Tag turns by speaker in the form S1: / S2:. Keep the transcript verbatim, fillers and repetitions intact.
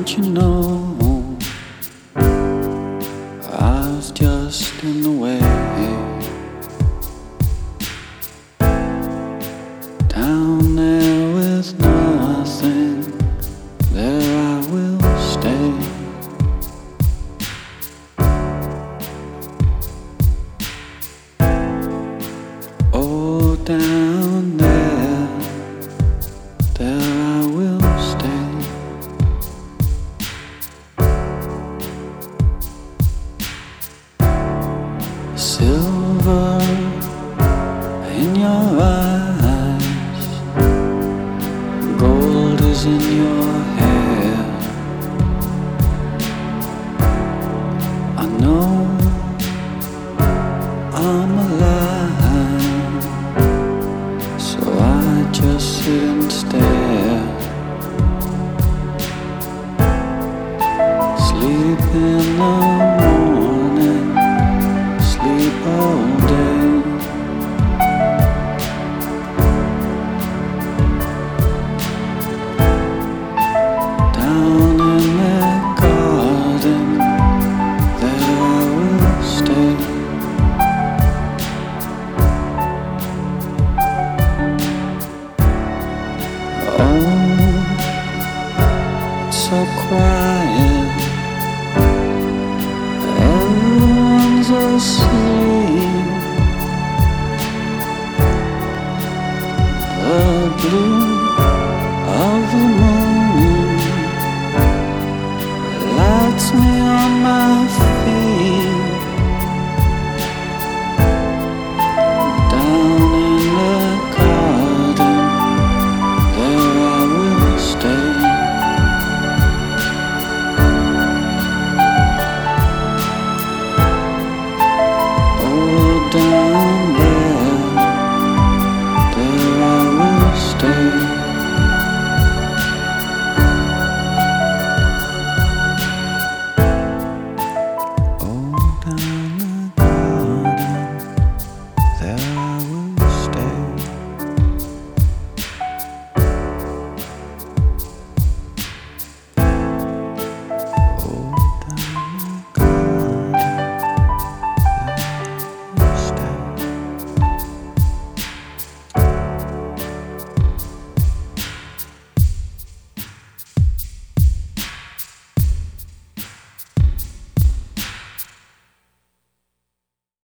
S1: Don't you know I was just in the way? Down there with nothing, there I will stay. Oh, down there, there I will stay. Silver in your eyes, gold is in your hair. I know I'm alive, so I just sit and stare. Sleep in the morning, sleep all day. Down in that garden, there I will stay. Oh, it's so quiet, everyone's asleep. The blue of the moon lights me on my feet. Down in the garden, there I will stay. Oh, down there, there I will stay.